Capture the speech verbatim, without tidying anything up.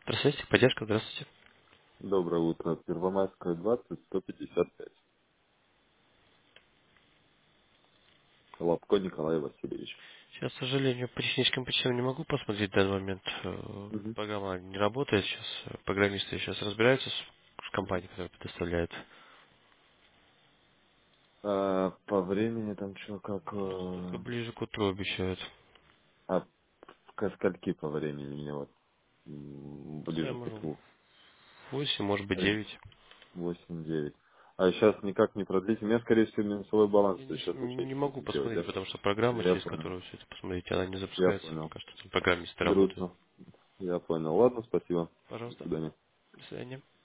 Здравствуйте, поддержка, здравствуйте. Доброе утро. Первомайская, двадцать, сто пятьдесят пять. Лобко Николай Васильевич. Сейчас, к сожалению, по техническим причинам не могу посмотреть в данный момент. Э, Мгм. Программа не работает сейчас. Программисты сейчас разбираются с, с компанией, которая предоставляет. А, по времени там что, как... Только э, ближе к утру обещают. А ко скольки по времени мне вот м, Не знаю, ближе к может, утру? восемь, может быть, Э, девять. восемь-девять. А сейчас никак не продлить. У меня, скорее всего, минусовой баланс. Я То не, есть с- сейчас вообще не ничего могу не сделать, посмотреть, да? потому что программа, Я через понял. которую все это посмотреть, она не Я запускается. понял. Пока что там программисты работают. Грустно. Я понял. Ладно, спасибо. До Пожалуйста. свидания. До свидания.